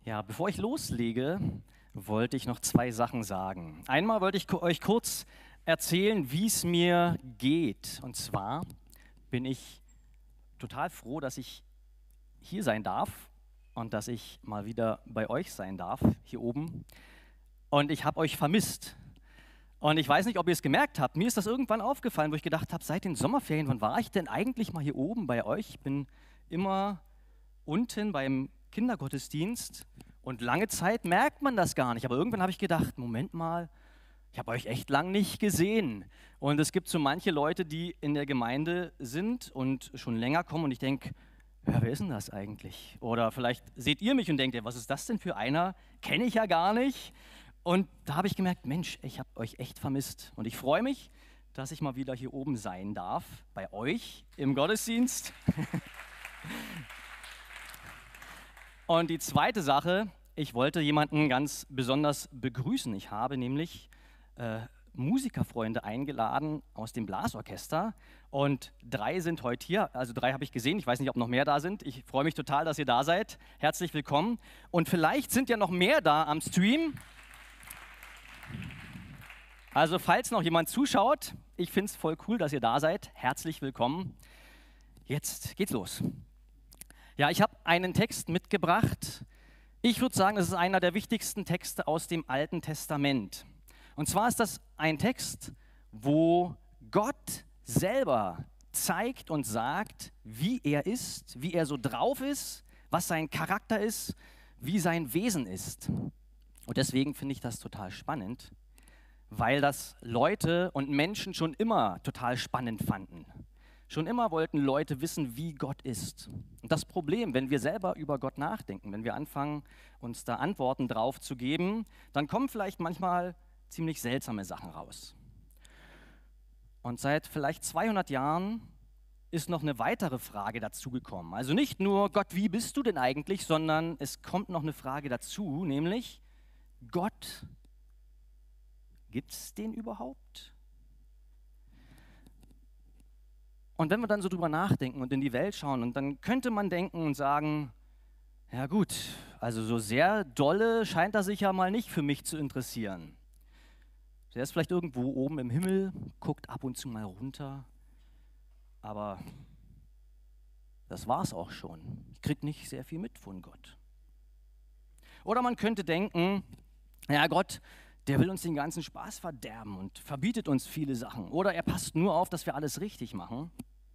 Ja, bevor ich loslege, wollte ich noch zwei Sachen sagen. Einmal wollte ich euch kurz erzählen, wie es mir geht. Und zwar bin ich total froh, dass ich hier sein darf und dass ich mal wieder bei euch sein darf, hier oben. Und ich habe euch vermisst. Und ich weiß nicht, ob ihr es gemerkt habt. Mir ist das irgendwann aufgefallen, wo ich gedacht habe, seit den Sommerferien, wann war ich denn eigentlich mal hier oben bei euch? Ich bin immer unten beim Kindergottesdienst und lange Zeit merkt man das gar nicht. Aber irgendwann habe ich gedacht, Moment mal, ich habe euch echt lang nicht gesehen. Und es gibt so manche Leute, die in der Gemeinde sind und schon länger kommen und ich denke, ja, wer ist denn das eigentlich? Oder vielleicht seht ihr mich und denkt, ja, was ist das denn für einer? Kenne ich ja gar nicht. Und da habe ich gemerkt, Mensch, ich habe euch echt vermisst. Und ich freue mich, dass ich mal wieder hier oben sein darf, bei euch im Gottesdienst. Und die zweite Sache, ich wollte jemanden ganz besonders begrüßen. Ich habe nämlich Musikerfreunde eingeladen aus dem Blasorchester und 3 sind heute hier, also 3 habe ich gesehen, ich weiß nicht, ob noch mehr da sind. Ich freue mich total, dass ihr da seid. Herzlich willkommen. Und vielleicht sind ja noch mehr da am Stream. Also falls noch jemand zuschaut, ich finde es voll cool, dass ihr da seid. Herzlich willkommen. Jetzt geht's los. Ja, ich habe einen Text mitgebracht. Ich würde sagen, das ist einer der wichtigsten Texte aus dem Alten Testament. Und zwar ist das ein Text, wo Gott selber zeigt und sagt, wie er ist, wie er so drauf ist, was sein Charakter ist, wie sein Wesen ist. Und deswegen finde ich das total spannend, weil das Leute und Menschen schon immer total spannend fanden. Schon immer wollten Leute wissen, wie Gott ist. Und das Problem, wenn wir selber über Gott nachdenken, wenn wir anfangen, uns da Antworten drauf zu geben, dann kommen vielleicht manchmal ziemlich seltsame Sachen raus. Und seit vielleicht 200 Jahren ist noch eine weitere Frage dazugekommen. Also nicht nur, Gott, wie bist du denn eigentlich, sondern es kommt noch eine Frage dazu, nämlich, Gott, gibt es den überhaupt? Und wenn wir dann so drüber nachdenken und in die Welt schauen, und dann könnte man denken und sagen, ja gut, also so sehr dolle scheint er sich ja mal nicht für mich zu interessieren. Der ist vielleicht irgendwo oben im Himmel, guckt ab und zu mal runter, aber das war's auch schon. Ich kriege nicht sehr viel mit von Gott. Oder man könnte denken, ja Gott, der will uns den ganzen Spaß verderben und verbietet uns viele Sachen. Oder er passt nur auf, dass wir alles richtig machen.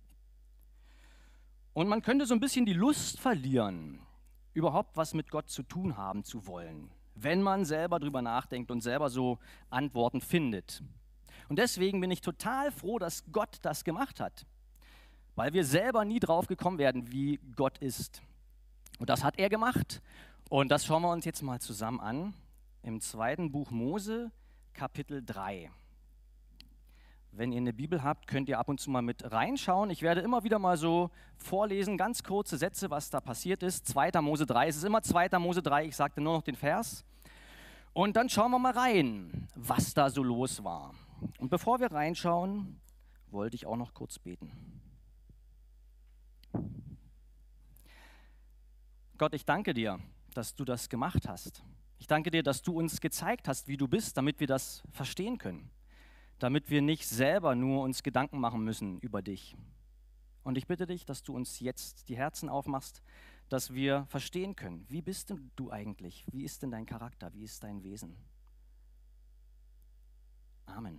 Und man könnte so ein bisschen die Lust verlieren, überhaupt was mit Gott zu tun haben zu wollen, wenn man selber drüber nachdenkt und selber so Antworten findet. Und deswegen bin ich total froh, dass Gott das gemacht hat, weil wir selber nie drauf gekommen wären, wie Gott ist. Und das hat er gemacht. Und das schauen wir uns jetzt mal zusammen an. Im 2. Buch Mose, Kapitel 3. Wenn ihr eine Bibel habt, könnt ihr ab und zu mal mit reinschauen. Ich werde immer wieder mal so vorlesen, ganz kurze Sätze, was da passiert ist. 2. Mose 3, es ist immer 2. Mose 3, ich sagte nur noch den Vers. Und dann schauen wir mal rein, was da so los war. Und bevor wir reinschauen, wollte ich auch noch kurz beten. Gott, ich danke dir, dass du das gemacht hast. Ich danke dir, dass du uns gezeigt hast, wie du bist, damit wir das verstehen können. Damit wir nicht selber nur uns Gedanken machen müssen über dich. Und ich bitte dich, dass du uns jetzt die Herzen aufmachst, dass wir verstehen können, wie bist denn du eigentlich? Wie ist denn dein Charakter? Wie ist dein Wesen? Amen.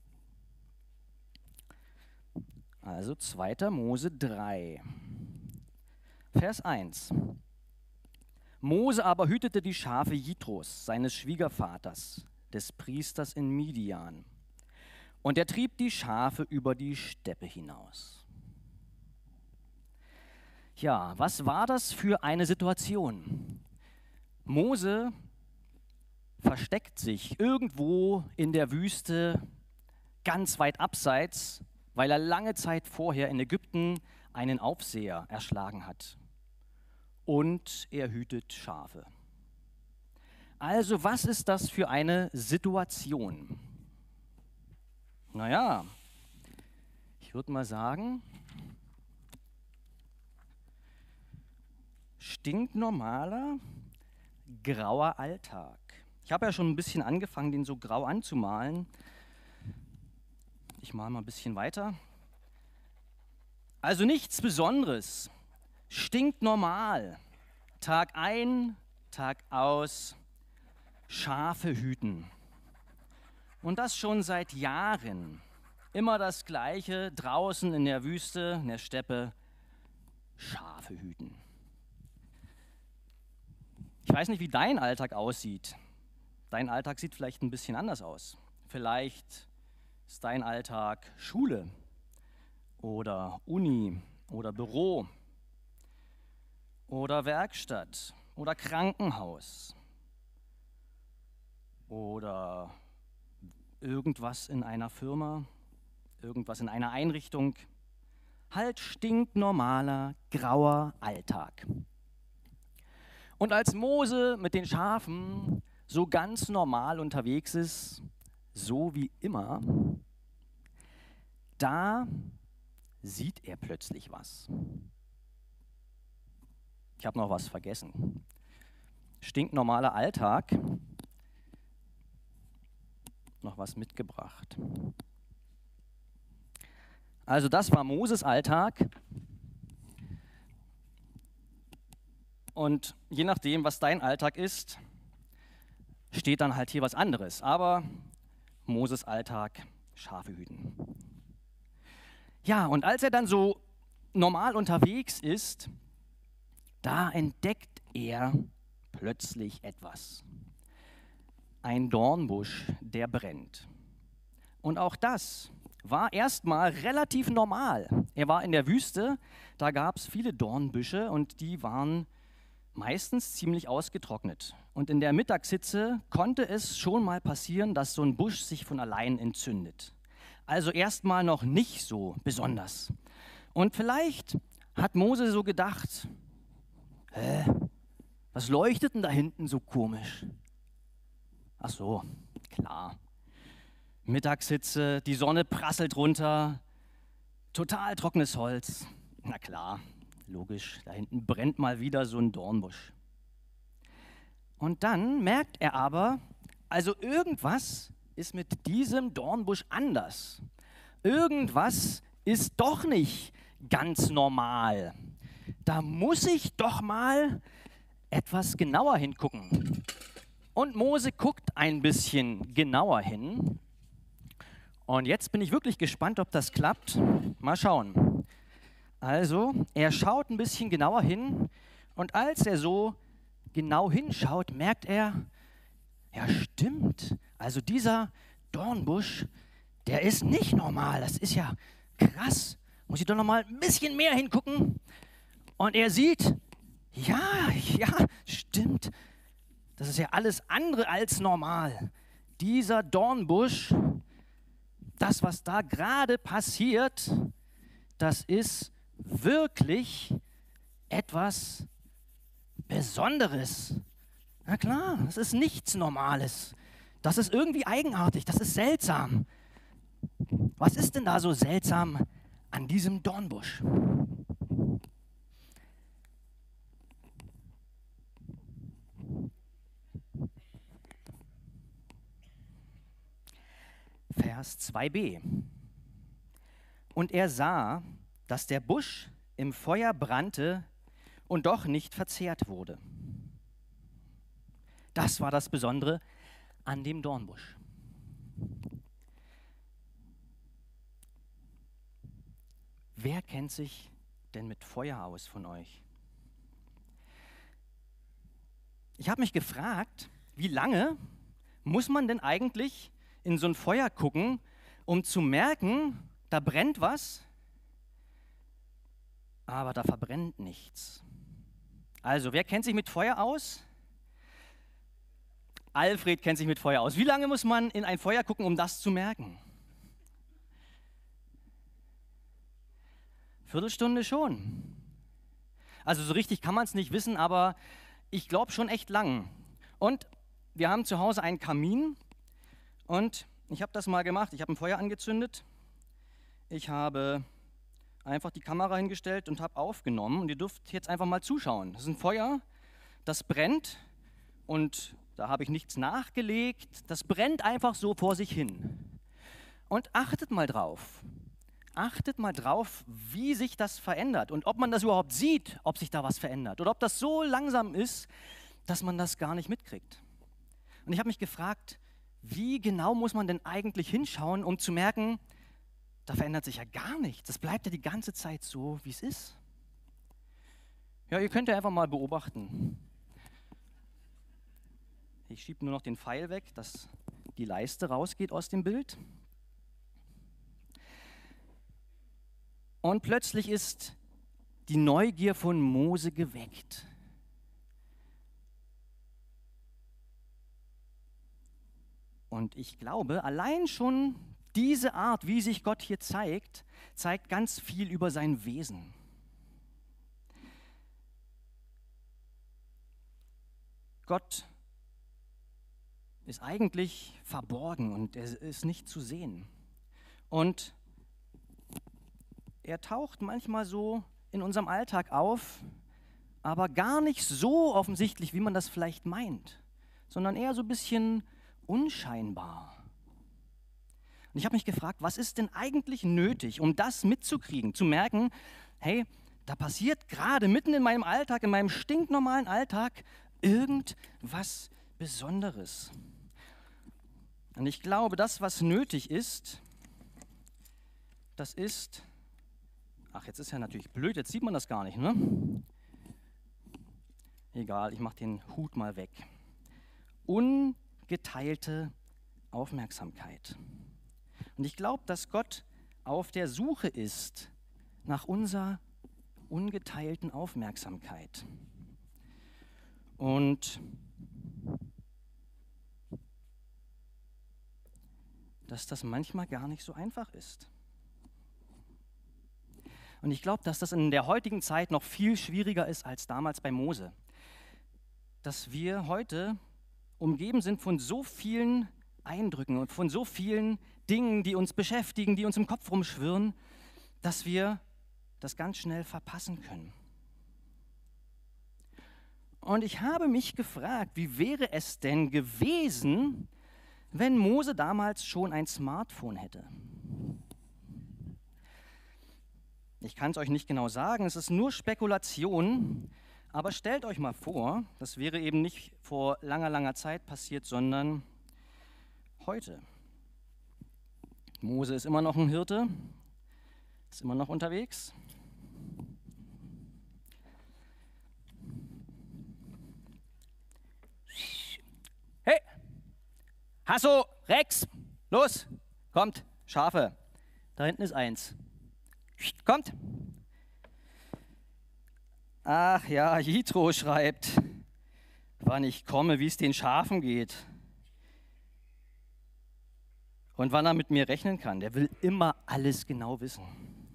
Also 2. Mose 3, Vers 1. Mose aber hütete die Schafe Jitros, seines Schwiegervaters, des Priesters in Midian. Und er trieb die Schafe über die Steppe hinaus. Ja, was war das für eine Situation? Mose versteckt sich irgendwo in der Wüste, ganz weit abseits, weil er lange Zeit vorher in Ägypten einen Aufseher erschlagen hat. Und er hütet Schafe. Also, was ist das für eine Situation? Naja, ich würde mal sagen, stinknormaler, grauer Alltag. Ich habe ja schon ein bisschen angefangen, den so grau anzumalen. Ich male mal ein bisschen weiter. Also nichts Besonderes, stinknormal. Tag ein, Tag aus, Schafe hüten. Und das schon seit Jahren. Immer das Gleiche, draußen in der Wüste, in der Steppe, Schafe hüten. Ich weiß nicht, wie dein Alltag aussieht. Dein Alltag sieht vielleicht ein bisschen anders aus. Vielleicht ist dein Alltag Schule oder Uni oder Büro oder Werkstatt oder Krankenhaus oder irgendwas in einer Firma, irgendwas in einer Einrichtung. Halt stinknormaler, grauer Alltag. Und als Mose mit den Schafen so ganz normal unterwegs ist, so wie immer, da sieht er plötzlich was. Ich habe noch was vergessen. Stinknormaler Alltag. Noch was mitgebracht. Also das war Moses Alltag. Und je nachdem, was dein Alltag ist, steht dann halt hier was anderes. Aber Moses Alltag, Schafe hüten. Ja, und als er dann so normal unterwegs ist, da entdeckt er plötzlich etwas. Ein Dornbusch, der brennt. Und auch das war erstmal relativ normal. Er war in der Wüste, da gab es viele Dornbüsche und die waren meistens ziemlich ausgetrocknet. Und in der Mittagshitze konnte es schon mal passieren, dass so ein Busch sich von allein entzündet. Also erstmal noch nicht so besonders. Und vielleicht hat Mose so gedacht, was leuchtet denn da hinten so komisch? Ach so, klar. Mittagshitze, die Sonne prasselt runter, total trockenes Holz. Na klar, logisch, da hinten brennt mal wieder so ein Dornbusch. Und dann merkt er aber, also irgendwas ist mit diesem Dornbusch anders. Irgendwas ist doch nicht ganz normal. Da muss ich doch mal etwas genauer hingucken. Und Mose guckt ein bisschen genauer hin. Und jetzt bin ich wirklich gespannt, ob das klappt. Mal schauen. Also, er schaut ein bisschen genauer hin. Und als er so genau hinschaut, merkt er, ja stimmt, also dieser Dornbusch, der ist nicht normal. Das ist ja krass. Muss ich doch noch mal ein bisschen mehr hingucken. Und er sieht, ja, stimmt. Das ist ja alles andere als normal. Dieser Dornbusch, das, was da gerade passiert, das ist wirklich etwas Besonderes. Na klar, das ist nichts Normales. Das ist irgendwie eigenartig, das ist seltsam. Was ist denn da so seltsam an diesem Dornbusch? Vers 2b. Und er sah, dass der Busch im Feuer brannte und doch nicht verzehrt wurde. Das war das Besondere an dem Dornbusch. Wer kennt sich denn mit Feuer aus von euch? Ich habe mich gefragt, wie lange muss man denn eigentlich in so ein Feuer gucken, um zu merken, da brennt was, aber da verbrennt nichts. Also, wer kennt sich mit Feuer aus? Alfred kennt sich mit Feuer aus. Wie lange muss man in ein Feuer gucken, um das zu merken? Viertelstunde schon. Also so richtig kann man es nicht wissen, aber ich glaube schon echt lang. Und wir haben zu Hause einen Kamin und ich habe das mal gemacht. Ich habe ein Feuer angezündet. Ich habe einfach die Kamera hingestellt und habe aufgenommen. Und ihr dürft jetzt einfach mal zuschauen. Das ist ein Feuer, das brennt und da habe ich nichts nachgelegt. Das brennt einfach so vor sich hin. Und achtet mal drauf. Achtet mal drauf, wie sich das verändert und ob man das überhaupt sieht, ob sich da was verändert oder ob das so langsam ist, dass man das gar nicht mitkriegt. Und ich habe mich gefragt, wie genau muss man denn eigentlich hinschauen, um zu merken, da verändert sich ja gar nichts. Das bleibt ja die ganze Zeit so, wie es ist. Ja, ihr könnt ja einfach mal beobachten. Ich schiebe nur noch den Pfeil weg, dass die Leiste rausgeht aus dem Bild. Und plötzlich ist die Neugier von Mose geweckt. Und ich glaube, allein schon diese Art, wie sich Gott hier zeigt, zeigt ganz viel über sein Wesen. Gott ist eigentlich verborgen und er ist nicht zu sehen. Und er taucht manchmal so in unserem Alltag auf, aber gar nicht so offensichtlich, wie man das vielleicht meint, sondern eher so ein bisschen unscheinbar. Und ich habe mich gefragt, was ist denn eigentlich nötig, um das mitzukriegen, zu merken, hey, da passiert gerade mitten in meinem Alltag, in meinem stinknormalen Alltag, irgendwas Besonderes. Und ich glaube, das, was nötig ist, das ist, ach, jetzt ist ja natürlich blöd, jetzt sieht man das gar nicht, ne? Egal, ich mache den Hut mal weg. Ungeteilte Aufmerksamkeit. Und ich glaube, dass Gott auf der Suche ist nach unserer ungeteilten Aufmerksamkeit. Und dass das manchmal gar nicht so einfach ist. Und ich glaube, dass das in der heutigen Zeit noch viel schwieriger ist als damals bei Mose. Dass wir heute umgeben sind von so vielen Eindrücken und von so vielen Dingen, die uns beschäftigen, die uns im Kopf rumschwirren, dass wir das ganz schnell verpassen können. Und ich habe mich gefragt, wie wäre es denn gewesen, wenn Mose damals schon ein Smartphone hätte? Ich kann es euch nicht genau sagen, es ist nur Spekulation, aber stellt euch mal vor, das wäre eben nicht vor langer, langer Zeit passiert, sondern heute. Mose ist immer noch ein Hirte, ist immer noch unterwegs. Hey, Hasso, Rex, los, kommt, Schafe, da hinten ist eins. Kommt. Ach ja, Jitro schreibt, wann ich komme, wie es den Schafen geht. Und wann er mit mir rechnen kann. Der will immer alles genau wissen.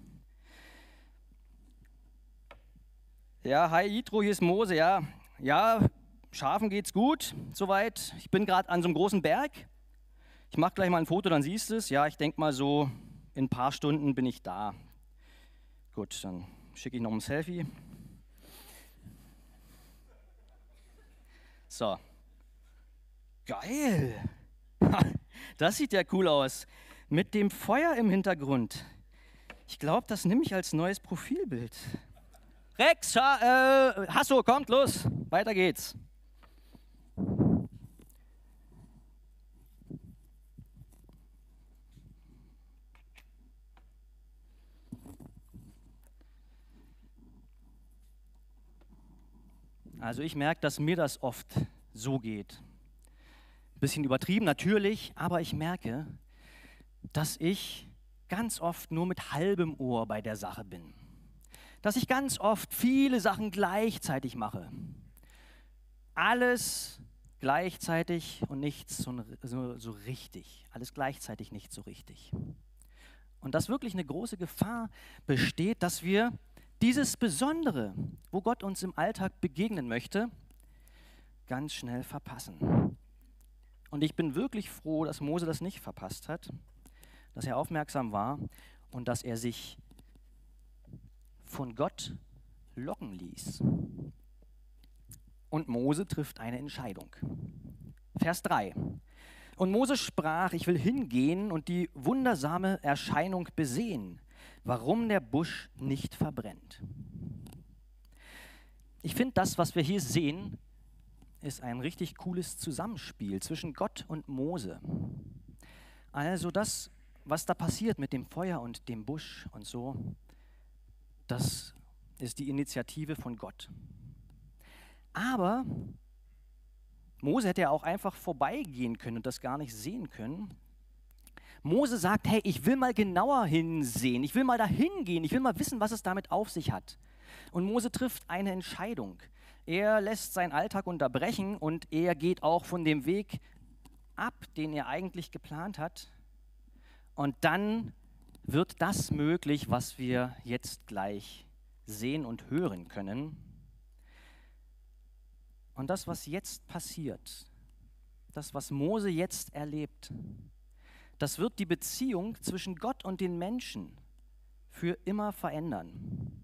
Ja, hi Jitro, hier ist Mose. Ja, Schafen geht's gut, soweit. Ich bin gerade an so einem großen Berg. Ich mache gleich mal ein Foto, dann siehst du es. Ja, ich denke mal so, in ein paar Stunden bin ich da. Gut, dann schicke ich noch ein Selfie. So. Geil. Das sieht ja cool aus. Mit dem Feuer im Hintergrund. Ich glaube, das nehme ich als neues Profilbild. Rex, Hasso, kommt, los. Weiter geht's. Also ich merke, dass mir das oft so geht. Ein bisschen übertrieben natürlich, aber ich merke, dass ich ganz oft nur mit halbem Ohr bei der Sache bin. Dass ich ganz oft viele Sachen gleichzeitig mache. Alles gleichzeitig und nichts so richtig. Alles gleichzeitig nicht so richtig. Und dass wirklich eine große Gefahr besteht, dass wir dieses Besondere, wo Gott uns im Alltag begegnen möchte, ganz schnell verpassen. Und ich bin wirklich froh, dass Mose das nicht verpasst hat, dass er aufmerksam war und dass er sich von Gott locken ließ. und Mose trifft eine Entscheidung. Vers 3. Und Mose sprach, ich will hingehen und die wundersame Erscheinung besehen, warum der Busch nicht verbrennt. Ich finde, das, was wir hier sehen, ist ein richtig cooles Zusammenspiel zwischen Gott und Mose. Also das, was da passiert mit dem Feuer und dem Busch und so, das ist die Initiative von Gott. Aber Mose hätte ja auch einfach vorbeigehen können und das gar nicht sehen können. Mose sagt, hey, ich will mal genauer hinsehen, ich will mal dahin gehen, ich will mal wissen, was es damit auf sich hat. Und Mose trifft eine Entscheidung. Er lässt seinen Alltag unterbrechen und er geht auch von dem Weg ab, den er eigentlich geplant hat. Und dann wird das möglich, was wir jetzt gleich sehen und hören können. Und das, was jetzt passiert, das, was Mose jetzt erlebt, das wird die Beziehung zwischen Gott und den Menschen für immer verändern.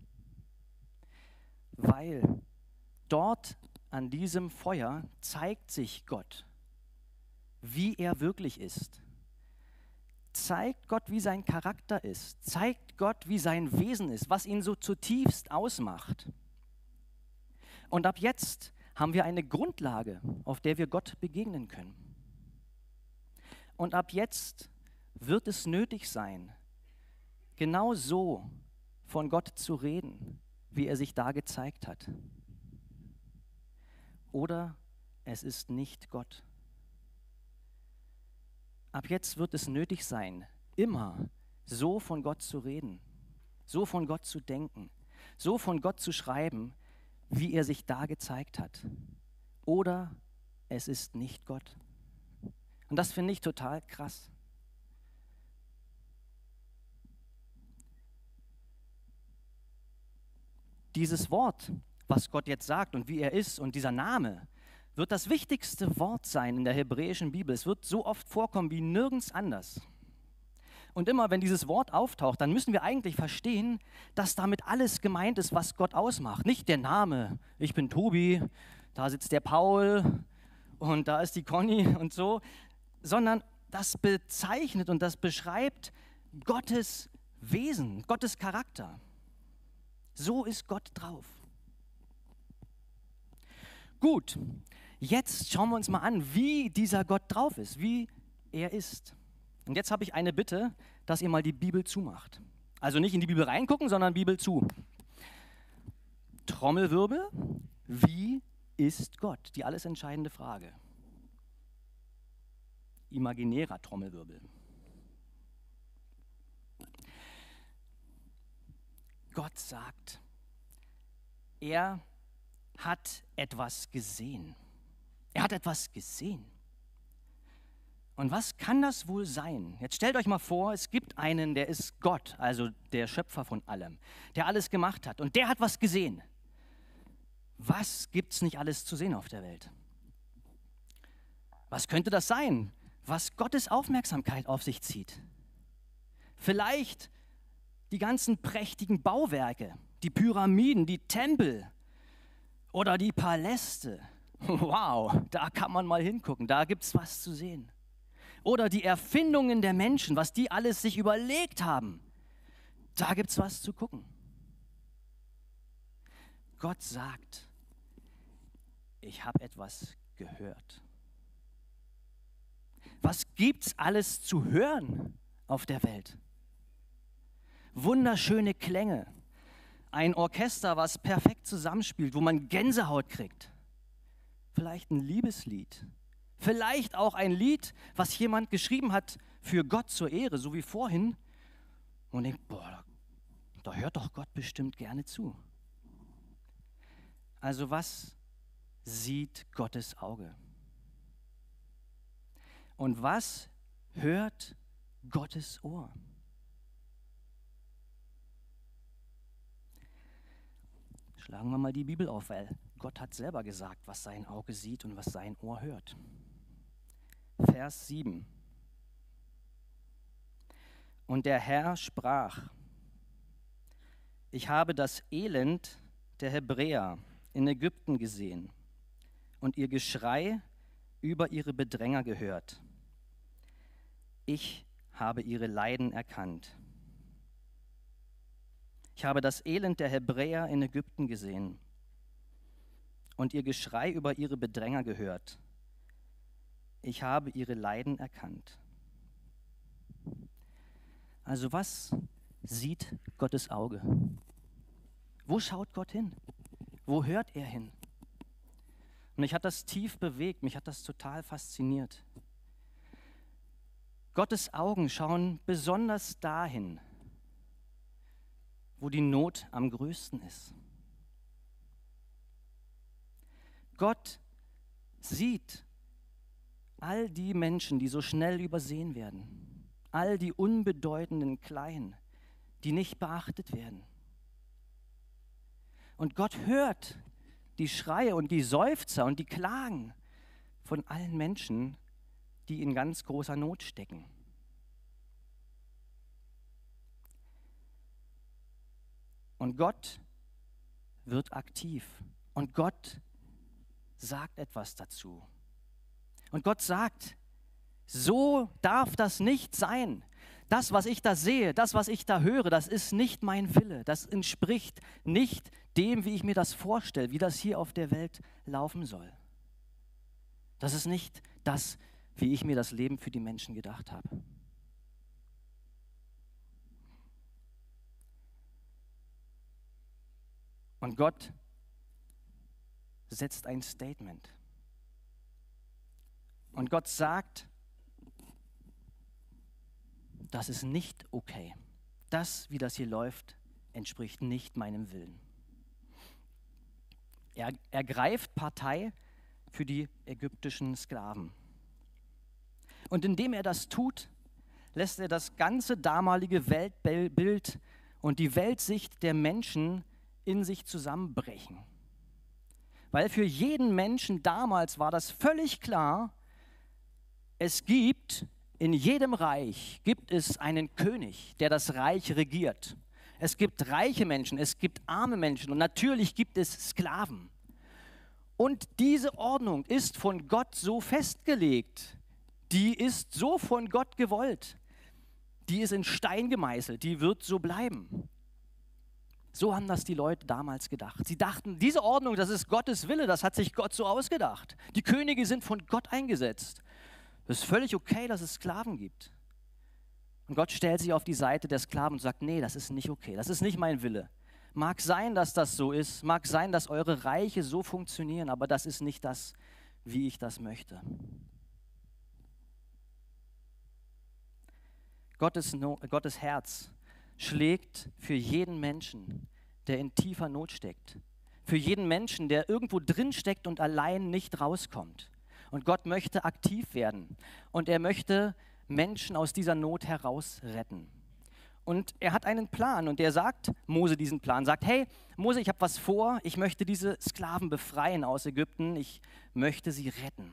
Weil dort an diesem Feuer zeigt sich Gott, wie er wirklich ist. Zeigt Gott, wie sein Charakter ist. Zeigt Gott, wie sein Wesen ist, was ihn so zutiefst ausmacht. Und ab jetzt haben wir eine Grundlage, auf der wir Gott begegnen können. Und ab jetzt wird es nötig sein, genau so von Gott zu reden, wie er sich da gezeigt hat. Oder es ist nicht Gott. Ab jetzt wird es nötig sein, immer so von Gott zu reden, so von Gott zu denken, so von Gott zu schreiben, wie er sich da gezeigt hat. Oder es ist nicht Gott. Und das finde ich total krass. Dieses Wort, was Gott jetzt sagt und wie er ist und dieser Name, wird das wichtigste Wort sein in der hebräischen Bibel. Es wird so oft vorkommen wie nirgends anders. Und immer, wenn dieses Wort auftaucht, dann müssen wir eigentlich verstehen, dass damit alles gemeint ist, was Gott ausmacht. Nicht der Name, ich bin Tobi, da sitzt der Paul und da ist die Conny und so, sondern das bezeichnet und das beschreibt Gottes Wesen, Gottes Charakter. So ist Gott drauf. Gut, jetzt schauen wir uns mal an, wie dieser Gott drauf ist, wie er ist. Und jetzt habe ich eine Bitte, dass ihr mal die Bibel zumacht. Also nicht in die Bibel reingucken, sondern Bibel zu. Trommelwirbel, wie ist Gott? Die alles entscheidende Frage. Imaginärer Trommelwirbel. Gott sagt, er hat etwas gesehen. Er hat etwas gesehen. Und was kann das wohl sein? Jetzt stellt euch mal vor, es gibt einen, der ist Gott, also der Schöpfer von allem, der alles gemacht hat. Und der hat was gesehen. Was gibt es nicht alles zu sehen auf der Welt? Was könnte das sein, was Gottes Aufmerksamkeit auf sich zieht? Vielleicht die ganzen prächtigen Bauwerke, die Pyramiden, die Tempel oder die Paläste. Wow, da kann man mal hingucken, da gibt es was zu sehen. Oder die Erfindungen der Menschen, was die alles sich überlegt haben. Da gibt es was zu gucken. Gott sagt, ich habe etwas gehört. Was gibt's alles zu hören auf der Welt? Wunderschöne Klänge, ein Orchester, was perfekt zusammenspielt, wo man Gänsehaut kriegt. Vielleicht ein Liebeslied. Vielleicht auch ein Lied, was jemand geschrieben hat für Gott zur Ehre, so wie vorhin. Und denkt, boah, da hört doch Gott bestimmt gerne zu. Also was sieht Gottes Auge? Und was hört Gottes Ohr? Schlagen wir mal die Bibel auf, weil Gott hat selber gesagt, was sein Auge sieht und was sein Ohr hört. Vers 7. Und der Herr sprach, ich habe das Elend der Hebräer in Ägypten gesehen und ihr Geschrei über ihre Bedränger gehört. Ich habe ihre Leiden erkannt. Ich habe das Elend der Hebräer in Ägypten gesehen und ihr Geschrei über ihre Bedränger gehört. Ich habe ihre Leiden erkannt. Also was sieht Gottes Auge? Wo schaut Gott hin? Wo hört er hin? Und mich hat das tief bewegt, mich hat das total fasziniert. Gottes Augen schauen besonders dahin, wo die Not am größten ist. Gott sieht all die Menschen, die so schnell übersehen werden, all die unbedeutenden Kleinen, die nicht beachtet werden. Und Gott hört die Schreie und die Seufzer und die Klagen von allen Menschen, die in ganz großer Not stecken. Und Gott wird aktiv und Gott sagt etwas dazu. Und Gott sagt, so darf das nicht sein. Das, was ich da sehe, das, was ich da höre, das ist nicht mein Wille. Das entspricht nicht dem, wie ich mir das vorstelle, wie das hier auf der Welt laufen soll. Das ist nicht das, wie ich mir das Leben für die Menschen gedacht habe. Und Gott setzt ein Statement. Und Gott sagt, das ist nicht okay. Das, wie das hier läuft, entspricht nicht meinem Willen. Er ergreift Partei für die ägyptischen Sklaven. Und indem er das tut, lässt er das ganze damalige Weltbild und die Weltsicht der Menschen in sich zusammenbrechen. Weil für jeden Menschen damals war das völlig klar, es gibt in jedem Reich gibt es einen König, der das Reich regiert. Es gibt reiche Menschen, es gibt arme Menschen und natürlich gibt es Sklaven. Und diese Ordnung ist von Gott so festgelegt, die ist so von Gott gewollt, die ist in Stein gemeißelt, die wird so bleiben. So haben das die Leute damals gedacht. Sie dachten, diese Ordnung, das ist Gottes Wille, das hat sich Gott so ausgedacht. Die Könige sind von Gott eingesetzt. Es ist völlig okay, dass es Sklaven gibt. Und Gott stellt sich auf die Seite der Sklaven und sagt, nee, das ist nicht okay, das ist nicht mein Wille. Mag sein, dass das so ist, mag sein, dass eure Reiche so funktionieren, aber das ist nicht das, wie ich das möchte. Gottes Herz schlägt für jeden Menschen, der in tiefer Not steckt. Für jeden Menschen, der irgendwo drin steckt und allein nicht rauskommt. Und Gott möchte aktiv werden. Und er möchte Menschen aus dieser Not heraus retten. Und er hat einen Plan und er sagt, Mose diesen Plan, sagt, hey Mose, ich habe was vor, ich möchte diese Sklaven befreien aus Ägypten, ich möchte sie retten.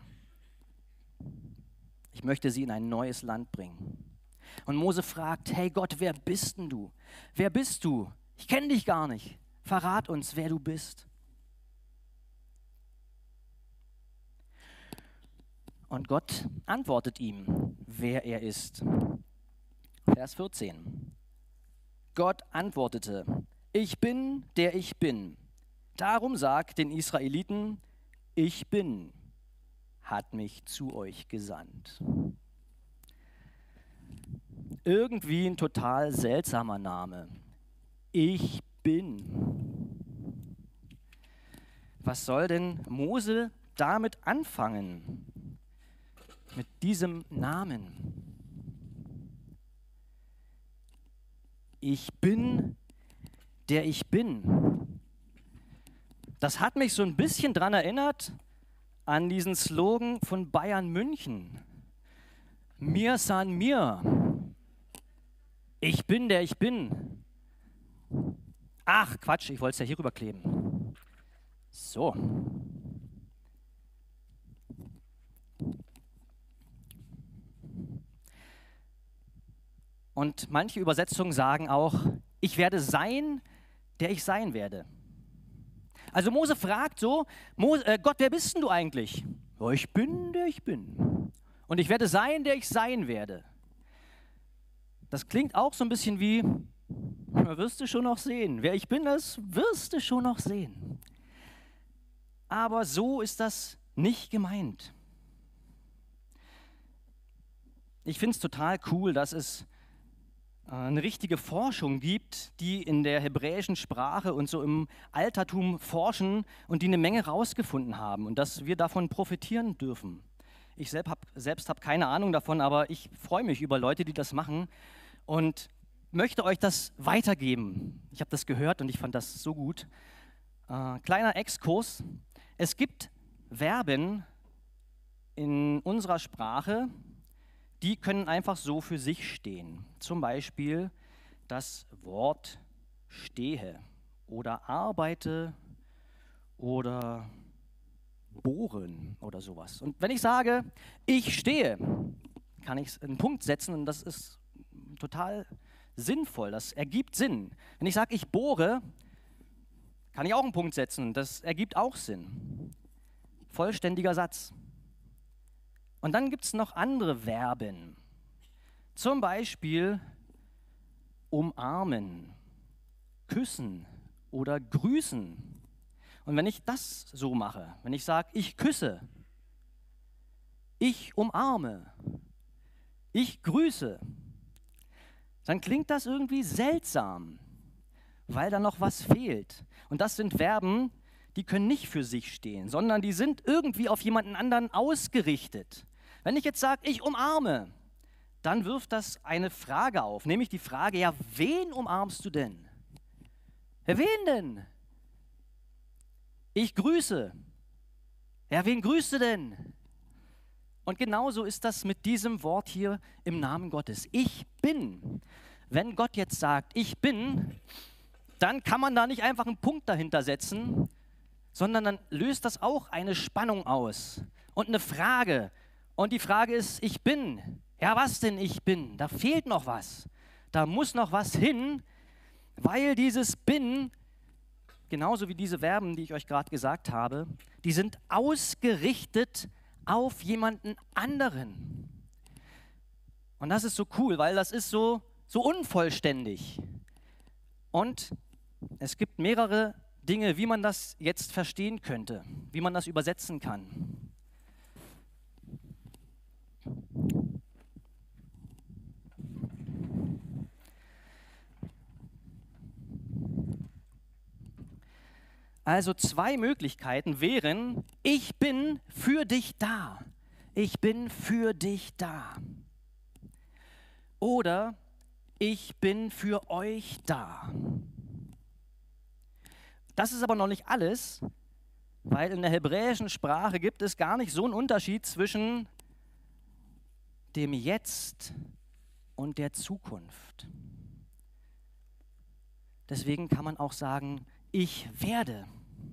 Ich möchte sie in ein neues Land bringen. Und Mose fragt, hey Gott, wer bist denn du? Wer bist du? Ich kenne dich gar nicht. Verrat uns, wer du bist. Und Gott antwortet ihm, wer er ist. Vers 14. Gott antwortete, ich bin, der ich bin. Darum sagt den Israeliten, ich bin, hat mich zu euch gesandt. Irgendwie ein total seltsamer Name. Ich bin. Was soll denn Mose damit anfangen? Mit diesem Namen. Ich bin, der ich bin. Das hat mich so ein bisschen daran erinnert an diesen Slogan von Bayern München. Mir san mir. Ich bin, der ich bin. Ach, Quatsch, ich wollte es ja hier rüberkleben. So. Und manche Übersetzungen sagen auch, ich werde sein, der ich sein werde. Also Mose fragt so, Gott, wer bist denn du eigentlich? Ja, ich bin, der ich bin. Und ich werde sein, der ich sein werde. Das klingt auch so ein bisschen wie, wirst du schon noch sehen. Wer ich bin, das wirst du schon noch sehen. Aber so ist das nicht gemeint. Ich finde es total cool, dass es eine richtige Forschung gibt, die in der hebräischen Sprache und so im Altertum forschen und die eine Menge rausgefunden haben und dass wir davon profitieren dürfen. Ich selbst habe keine Ahnung davon, aber ich freue mich über Leute, die das machen und möchte euch das weitergeben. Ich habe das gehört und ich fand das so gut. Kleiner Exkurs. Es gibt Verben in unserer Sprache, die können einfach so für sich stehen. Zum Beispiel das Wort stehe oder arbeite oder bohren oder sowas. Und wenn ich sage, ich stehe, kann ich einen Punkt setzen und das ist total sinnvoll, das ergibt Sinn. Wenn ich sage, ich bohre, kann ich auch einen Punkt setzen und das ergibt auch Sinn. Vollständiger Satz. Und dann gibt es noch andere Verben. Zum Beispiel umarmen, küssen oder grüßen. Und wenn ich das so mache, wenn ich sage, ich küsse, ich umarme, ich grüße, dann klingt das irgendwie seltsam, weil da noch was fehlt. Und das sind Verben, die können nicht für sich stehen, sondern die sind irgendwie auf jemanden anderen ausgerichtet. Wenn ich jetzt sage, ich umarme, dann wirft das eine Frage auf, nämlich die Frage, ja, wen umarmst du denn? Ja, wen denn? Ich grüße. Ja, wen grüßt du denn? Und genauso ist das mit diesem Wort hier im Namen Gottes. Ich bin. Wenn Gott jetzt sagt, ich bin, dann kann man da nicht einfach einen Punkt dahinter setzen, sondern dann löst das auch eine Spannung aus und eine Frage. Und die Frage ist, ich bin. Ja, was denn ich bin? Da fehlt noch was. Da muss noch was hin, weil dieses bin, genauso wie diese Verben, die ich euch gerade gesagt habe, die sind ausgerichtet auf jemanden anderen. Und das ist so cool, weil das ist so unvollständig. Und es gibt mehrere Dinge, wie man das jetzt verstehen könnte, wie man das übersetzen kann. Also 2 Möglichkeiten wären, ich bin für dich da. Ich bin für dich da. Oder ich bin für euch da. Das ist aber noch nicht alles, weil in der hebräischen Sprache gibt es gar nicht so einen Unterschied zwischen dem Jetzt und der Zukunft. Deswegen kann man auch sagen, ich werde.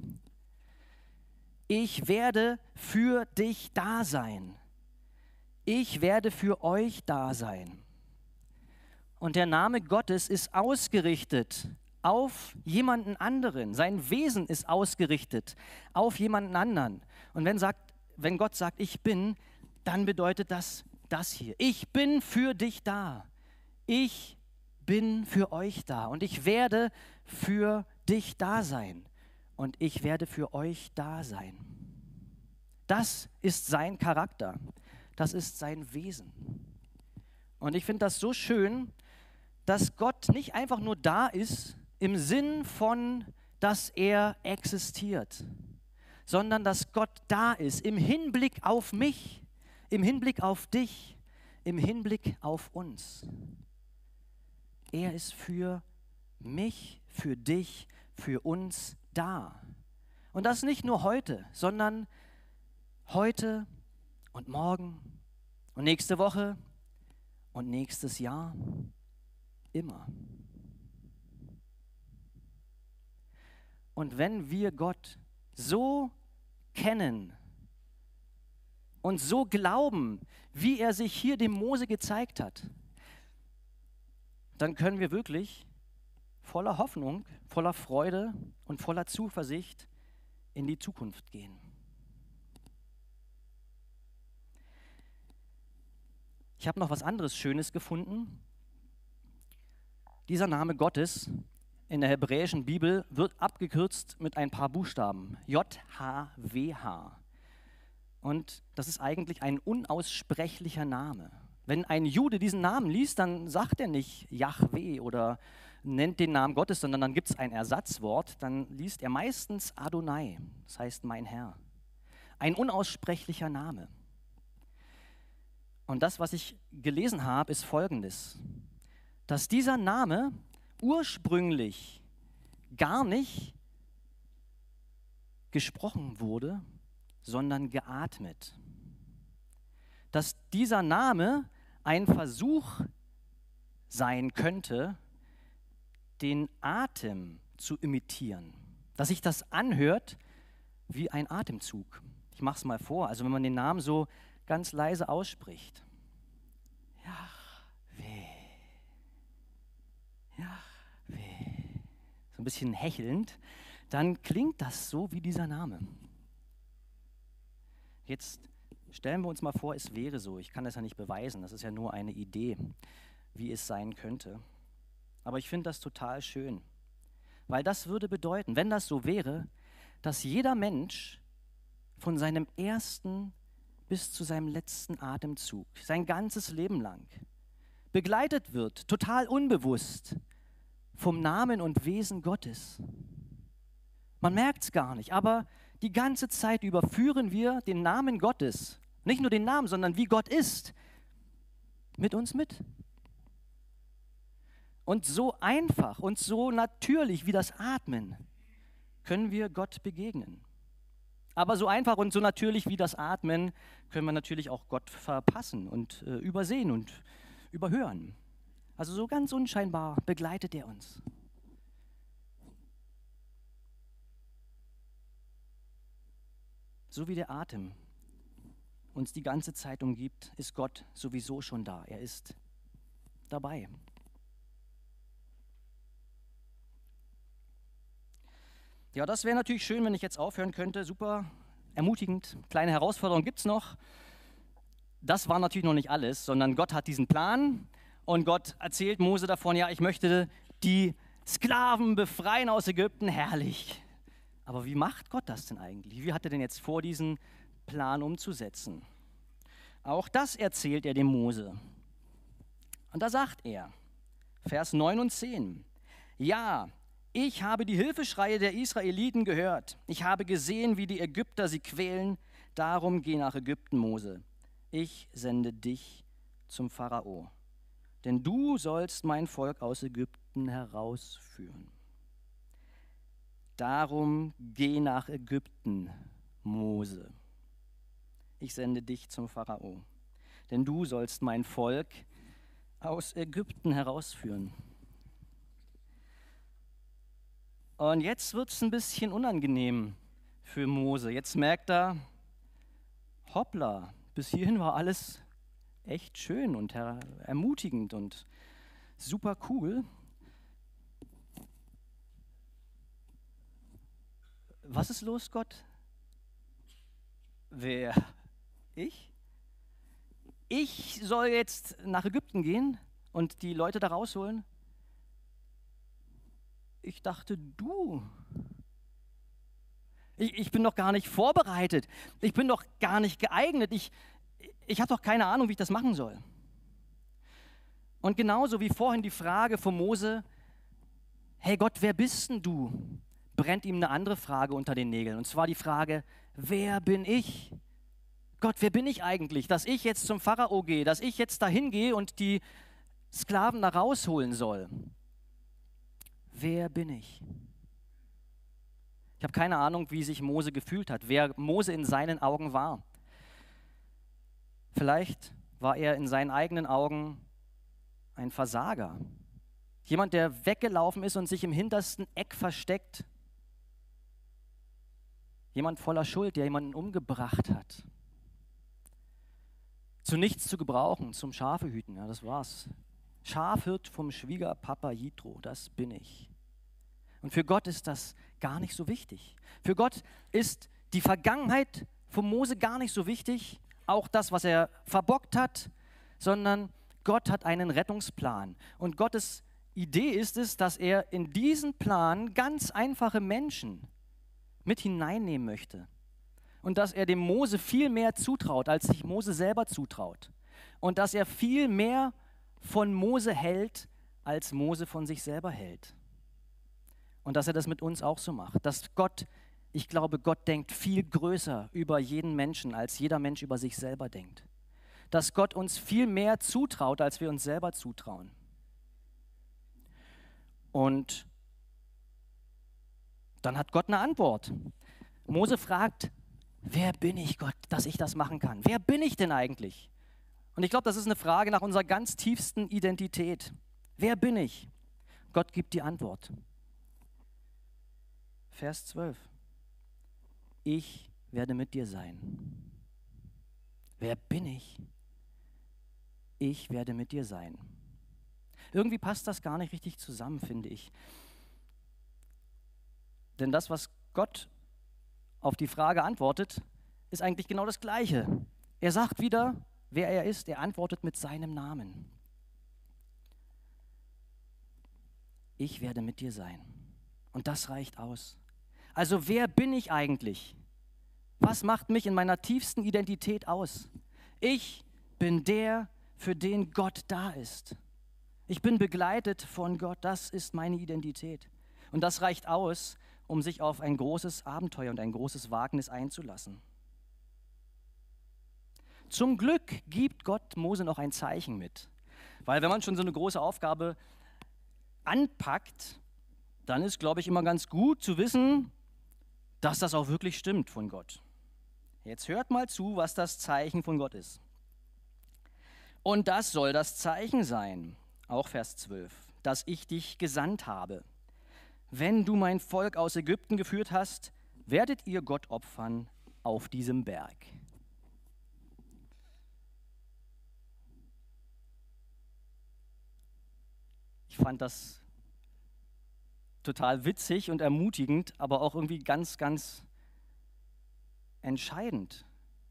Ich werde für dich da sein. Ich werde für euch da sein. Und der Name Gottes ist ausgerichtet auf jemanden anderen. Sein Wesen ist ausgerichtet auf jemanden anderen. Und wenn Gott sagt, ich bin, dann bedeutet das hier. Ich bin für dich da. Ich bin für euch da. Und ich werde für dich da sein. Und ich werde für euch da sein. Das ist sein Charakter. Das ist sein Wesen. Und ich finde das so schön, dass Gott nicht einfach nur da ist im Sinn von, dass er existiert, sondern dass Gott da ist im Hinblick auf mich, im Hinblick auf dich, im Hinblick auf uns. Er ist für mich, für dich, für uns da. Und das nicht nur heute, sondern heute und morgen und nächste Woche und nächstes Jahr. Immer. Und wenn wir Gott so kennen und so glauben, wie er sich hier dem Mose gezeigt hat, dann können wir wirklich voller Hoffnung, voller Freude und voller Zuversicht in die Zukunft gehen. Ich habe noch was anderes Schönes gefunden. Dieser Name Gottes in der hebräischen Bibel wird abgekürzt mit ein paar Buchstaben. JHWH. Und das ist eigentlich ein unaussprechlicher Name. Wenn ein Jude diesen Namen liest, dann sagt er nicht Yahweh oder nennt den Namen Gottes, sondern dann gibt es ein Ersatzwort. Dann liest er meistens Adonai, das heißt mein Herr. Ein unaussprechlicher Name. Und das, was ich gelesen habe, ist Folgendes: Dass dieser Name ursprünglich gar nicht gesprochen wurde, sondern geatmet. Dass dieser Name ein Versuch sein könnte, den Atem zu imitieren. Dass sich das anhört wie ein Atemzug. Ich mache es mal vor. Also wenn man den Namen so ganz leise ausspricht. Jahweh. Jahweh. So ein bisschen hechelnd. Dann klingt das so wie dieser Name. Jetzt stellen wir uns mal vor, es wäre so. Ich kann das ja nicht beweisen. Das ist ja nur eine Idee, wie es sein könnte. Aber ich finde das total schön. Weil das würde bedeuten, wenn das so wäre, dass jeder Mensch von seinem ersten bis zu seinem letzten Atemzug, sein ganzes Leben lang, begleitet wird, total unbewusst, vom Namen und Wesen Gottes. Man merkt es gar nicht, aber die ganze Zeit über führen wir den Namen Gottes, nicht nur den Namen, sondern wie Gott ist, mit uns mit. Und so einfach und so natürlich wie das Atmen können wir Gott begegnen. Aber so einfach und so natürlich wie das Atmen können wir natürlich auch Gott verpassen und übersehen und überhören. Also so ganz unscheinbar begleitet er uns. So wie der Atem uns die ganze Zeit umgibt, ist Gott sowieso schon da. Er ist dabei. Ja, das wäre natürlich schön, wenn ich jetzt aufhören könnte. Super ermutigend. Kleine Herausforderung gibt es noch. Das war natürlich noch nicht alles, sondern Gott hat diesen Plan und Gott erzählt Mose davon, ja, ich möchte die Sklaven befreien aus Ägypten. Herrlich. Aber wie macht Gott das denn eigentlich? Wie hat er denn jetzt vor, diesen Plan umzusetzen? Auch das erzählt er dem Mose. Und da sagt er, Vers 9 und 10, ja, ich habe die Hilfeschreie der Israeliten gehört. Ich habe gesehen, wie die Ägypter sie quälen. Darum geh nach Ägypten, Mose. Ich sende dich zum Pharao. Denn du sollst mein Volk aus Ägypten herausführen. Darum geh nach Ägypten, Mose. Ich sende dich zum Pharao. Denn du sollst mein Volk aus Ägypten herausführen. Und jetzt wird es ein bisschen unangenehm für Mose. Jetzt merkt er, hoppla, bis hierhin war alles echt schön und ermutigend und super cool. Was ist los, Gott? Wer? Ich? Ich soll jetzt nach Ägypten gehen und die Leute da rausholen? Ich dachte, du. Ich bin doch gar nicht vorbereitet. Ich bin doch gar nicht geeignet. Ich habe doch keine Ahnung, wie ich das machen soll. Und genauso wie vorhin die Frage von Mose, hey Gott, wer bist denn du? Brennt ihm eine andere Frage unter den Nägeln. Und zwar die Frage, wer bin ich? Gott, wer bin ich eigentlich? Dass ich jetzt zum Pharao gehe, dass ich jetzt dahin gehe und die Sklaven da rausholen soll. Wer bin ich? Ich habe keine Ahnung, wie sich Mose gefühlt hat, wer Mose in seinen Augen war. Vielleicht war er in seinen eigenen Augen ein Versager. Jemand, der weggelaufen ist und sich im hintersten Eck versteckt. Jemand voller Schuld, der jemanden umgebracht hat. Zu nichts zu gebrauchen, zum Schafehüten, ja, das war's. Schafhirt vom Schwiegerpapa Jitro, das bin ich. Und für Gott ist das gar nicht so wichtig. Für Gott ist die Vergangenheit von Mose gar nicht so wichtig, auch das, was er verbockt hat, sondern Gott hat einen Rettungsplan. Und Gottes Idee ist es, dass er in diesen Plan ganz einfache Menschen mit hineinnehmen möchte. Und dass er dem Mose viel mehr zutraut, als sich Mose selber zutraut. Und dass er viel mehr von Mose hält, als Mose von sich selber hält. Und dass er das mit uns auch so macht. Dass Gott, ich glaube, Gott denkt viel größer über jeden Menschen, als jeder Mensch über sich selber denkt. Dass Gott uns viel mehr zutraut, als wir uns selber zutrauen. Und dann hat Gott eine Antwort. Mose fragt, wer bin ich, Gott, dass ich das machen kann? Wer bin ich denn eigentlich? Und ich glaube, das ist eine Frage nach unserer ganz tiefsten Identität. Wer bin ich? Gott gibt die Antwort. Vers 12. Ich werde mit dir sein. Wer bin ich? Ich werde mit dir sein. Irgendwie passt das gar nicht richtig zusammen, finde ich. Denn das, was Gott auf die Frage antwortet, ist eigentlich genau das Gleiche. Er sagt wieder, wer er ist. Er antwortet mit seinem Namen. Ich werde mit dir sein. Und das reicht aus. Also wer bin ich eigentlich? Was macht mich in meiner tiefsten Identität aus? Ich bin der, für den Gott da ist. Ich bin begleitet von Gott. Das ist meine Identität. Und das reicht aus, um sich auf ein großes Abenteuer und ein großes Wagnis einzulassen. Zum Glück gibt Gott Mose noch ein Zeichen mit. Weil wenn man schon so eine große Aufgabe anpackt, dann ist, glaube ich, immer ganz gut zu wissen, dass das auch wirklich stimmt von Gott. Jetzt hört mal zu, was das Zeichen von Gott ist. Und das soll das Zeichen sein, auch Vers 12, dass ich dich gesandt habe. Wenn du mein Volk aus Ägypten geführt hast, werdet ihr Gott opfern auf diesem Berg. Ich fand das total witzig und ermutigend, aber auch irgendwie ganz, ganz entscheidend.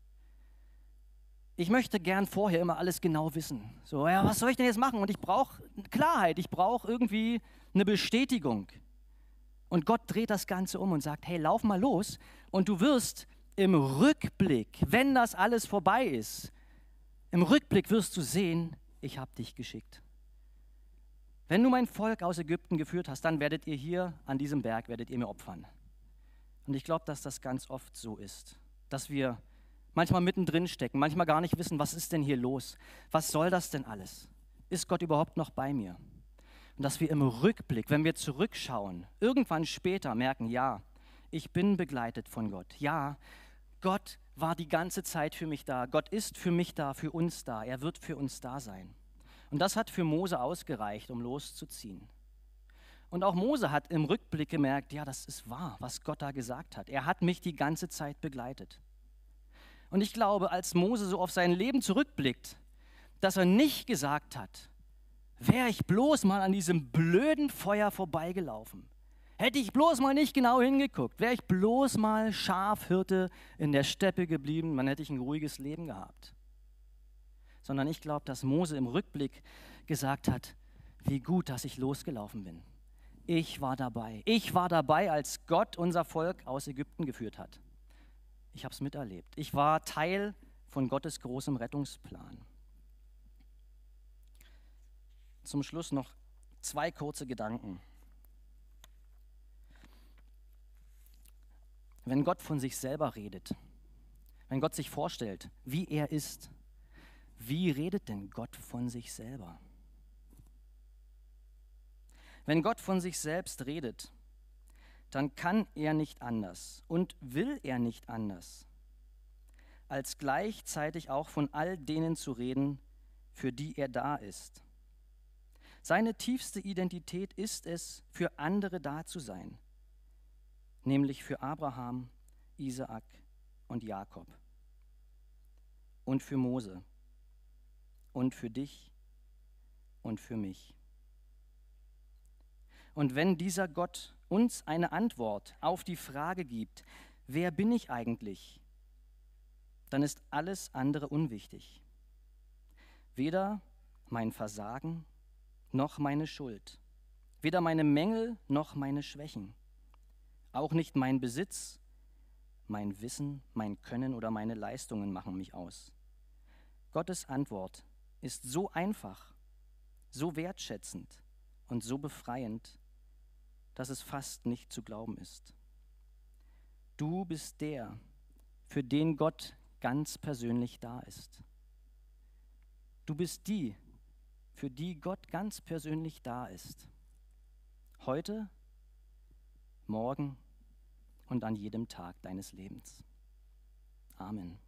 Ich möchte gern vorher immer alles genau wissen. So, ja, was soll ich denn jetzt machen? Und ich brauche Klarheit, ich brauche irgendwie eine Bestätigung. Und Gott dreht das Ganze um und sagt, hey, lauf mal los und du wirst im Rückblick, wenn das alles vorbei ist, im Rückblick wirst du sehen, ich habe dich geschickt. Wenn du mein Volk aus Ägypten geführt hast, dann werdet ihr hier an diesem Berg, werdet ihr mir opfern. Und ich glaube, dass das ganz oft so ist, dass wir manchmal mittendrin stecken, manchmal gar nicht wissen, was ist denn hier los? Was soll das denn alles? Ist Gott überhaupt noch bei mir? Und dass wir im Rückblick, wenn wir zurückschauen, irgendwann später merken, ja, ich bin begleitet von Gott. Ja, Gott war die ganze Zeit für mich da. Gott ist für mich da, für uns da. Er wird für uns da sein. Und das hat für Mose ausgereicht, um loszuziehen. Und auch Mose hat im Rückblick gemerkt, ja, das ist wahr, was Gott da gesagt hat. Er hat mich die ganze Zeit begleitet. Und ich glaube, als Mose so auf sein Leben zurückblickt, dass er nicht gesagt hat, wäre ich bloß mal an diesem blöden Feuer vorbeigelaufen, hätte ich bloß mal nicht genau hingeguckt, wäre ich bloß mal Schafhirte in der Steppe geblieben, dann hätte ich ein ruhiges Leben gehabt. Sondern ich glaube, dass Mose im Rückblick gesagt hat, wie gut, dass ich losgelaufen bin. Ich war dabei. Ich war dabei, als Gott unser Volk aus Ägypten geführt hat. Ich habe es miterlebt. Ich war Teil von Gottes großem Rettungsplan. Zum Schluss noch 2 kurze Gedanken. Wenn Gott von sich selber redet, wenn Gott sich vorstellt, wie er ist, wie redet denn Gott von sich selber? Wenn Gott von sich selbst redet, dann kann er nicht anders und will er nicht anders, als gleichzeitig auch von all denen zu reden, für die er da ist. Seine tiefste Identität ist es, für andere da zu sein, nämlich für Abraham, Isaak und Jakob und für Mose und für dich und für mich. Und wenn dieser Gott uns eine Antwort auf die Frage gibt, wer bin ich eigentlich, dann ist alles andere unwichtig. Weder mein Versagen noch meine Schuld, weder meine Mängel noch meine Schwächen, auch nicht mein Besitz, mein Wissen, mein Können oder meine Leistungen machen mich aus. Gottes Antwort ist so einfach, so wertschätzend und so befreiend, dass es fast nicht zu glauben ist. Du bist der, für den Gott ganz persönlich da ist. Du bist die, für die Gott ganz persönlich da ist. Heute, morgen und an jedem Tag deines Lebens. Amen.